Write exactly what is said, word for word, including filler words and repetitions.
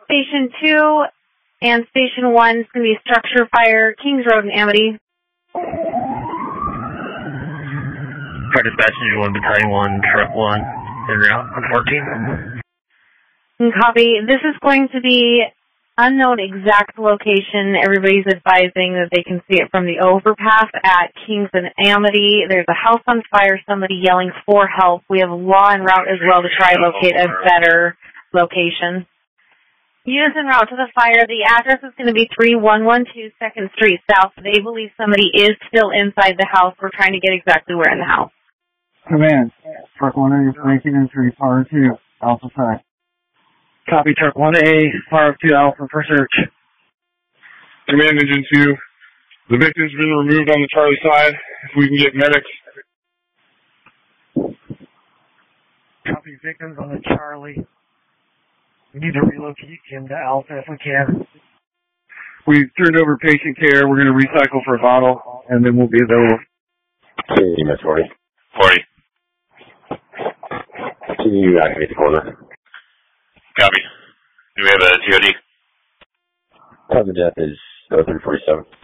Station two and Station one is going to be structure fire, Kings Road in Amity. Fire dispatch, one, battalion one, truck one, en route on fourteen. Copy. This is going to be unknown exact location. Everybody's advising that they can see it from the overpass at Kings and Amity. There's a house on fire, somebody yelling for help. We have law en route as well to try to locate a better location. Units en route to the fire. The address is going to be three one one two second Street South. They believe somebody is still inside the house. We're trying to get exactly where in the house. Command. Truck one A, breaking entry, Power two, Alpha five. Copy, truck one A, Power two, Alpha for search. Command, Engine two. The victim's been removed on the Charlie side. If we can get medics. Copy, victims on the Charlie. We need to relocate him to Alpha if we can. We turned over patient care. We're going to recycle for a bottle, and then we'll be available. Can you forty? forty. Can you activate the corner? Copy. Do we have a G O D? Time of death is oh three forty-seven.